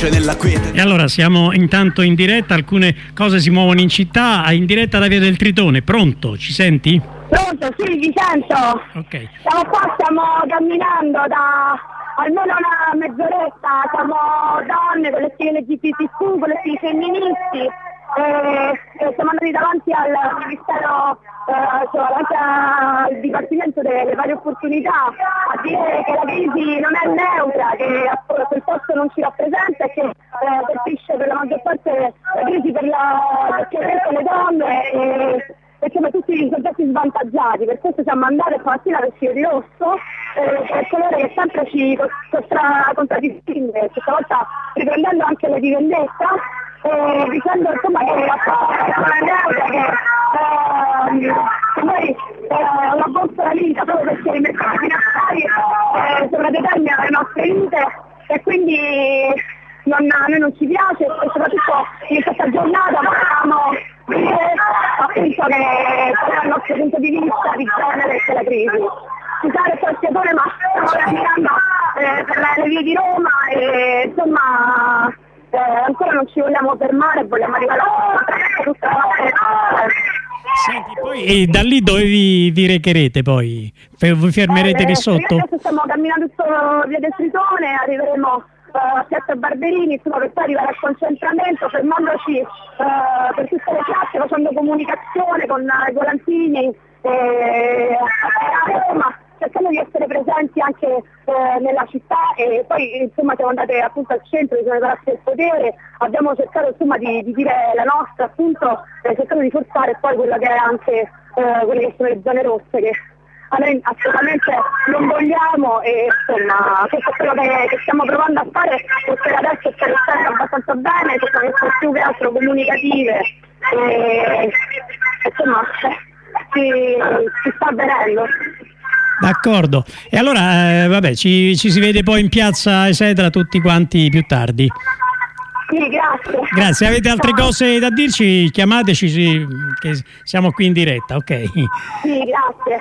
luce nella quiete. E allora siamo intanto in diretta, alcune cose si muovono in città, in diretta da Via del Tritone. Pronto, ci senti? Pronto, sì, vi sento. Ok. Siamo qua, stiamo camminando da almeno una mezz'oretta, siamo donne, collettivi LGBTQ, collettivi femministi, e siamo andati davanti al Ministero, davanti al Dipartimento delle Pari Opportunità a dire che la crisi non è neutra, che quel posto non ci rappresenta e che colpisce per la maggior parte la crisi per le donne e come tutti i soggetti svantaggiati. Per questo siamo andati stamattina vestiti di rosso, per colore che sempre ci contraddistingue, questa volta riprendendo anche le di vendetta, dicendo insomma che non è neutra, che noi una borsa vita proprio perché i mercati finanziari sovradeterminano le nostre vite e quindi a noi non ci piace, e soprattutto in questa giornata vogliamo dire appunto che qual è il nostro punto di vista di genere e la crisi. Scusate qualche ore, ma stiamo camminando per le vie di Roma e insomma ancora non ci vogliamo fermare, vogliamo arrivare a tutta la. Senti, poi da lì dove vi recherete poi? Vi fermerete lì sotto? Adesso stiamo camminando su Via del Tritone, arriveremo a Piazza Barberini, insomma, per poi arrivare al concentramento, fermandoci per tutte le piazze, facendo comunicazione con i volantini a Roma, cercando di essere presenti anche nella città, e poi insomma siamo andate appunto al centro, sono i palazzi del potere, abbiamo cercato insomma di dire la nostra, appunto cercando di forzare poi quello che è anche quelle che sono le zone rosse che a noi assolutamente non vogliamo, e insomma questo è quello che stiamo provando a fare, e per adesso sta restando abbastanza bene, sono essere più che altro comunicative e insomma si sta avvenendo. D'accordo, e allora vabbè, ci si vede poi in piazza eccetera tutti quanti più tardi. Sì, grazie. Grazie, avete altre cose da dirci? Chiamateci, che siamo qui in diretta, ok? Sì, grazie.